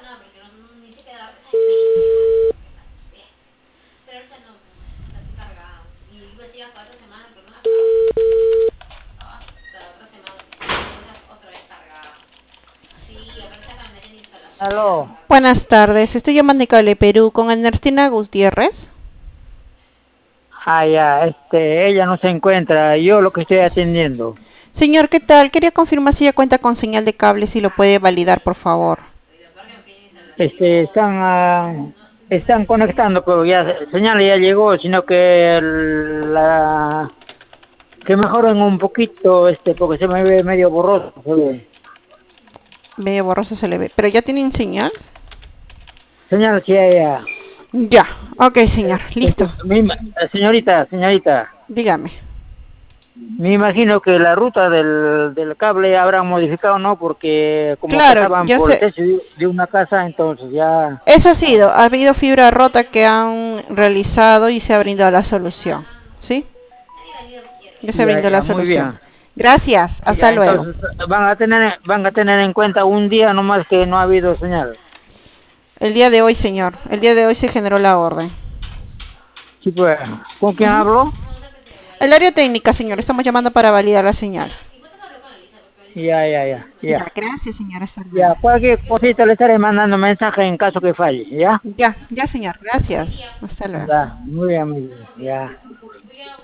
Aló. Buenas tardes, estoy llamando de Cable Perú con Ernestina Gutiérrez. Ah, ya, ella no se encuentra, yo lo que estoy atendiendo. Señor, ¿qué tal? Quería confirmar si ya cuenta con señal de cable, si lo puede validar, por favor. Están, están conectando, pero ya, señal ya llegó, sino que que mejoren un poquito, porque se me ve medio borroso, se ve. Medio borroso se le ve, pero ya tienen señal. Señal, sí, ya. Ya, ok, señor, listo. Señorita, Dígame. me imagino que la ruta del cable habrán modificado, ¿no? Porque como Claro, pasaban yo por el sé. techo de una casa, entonces ya... Eso ha habido fibra rota que han realizado y se ha brindado la solución. ¿Sí? Ya se Ya, brindó la ya, muy solución. bien. Gracias, hasta Ya, luego. entonces van a tener en cuenta un día nomás que no ha habido señal. El día de hoy, señor, el día de hoy se generó la orden. Sí, pues, ¿con quién Ujú. hablo? El área técnica, señor, estamos llamando para validar la señal. Ya. Ya, gracias, señor, hasta luego. Ya, cualquier cosita le estaré mandando mensaje en caso que falle, ¿ya? Ya, ya, señor, gracias. Hasta luego. Ya, muy bien, ya.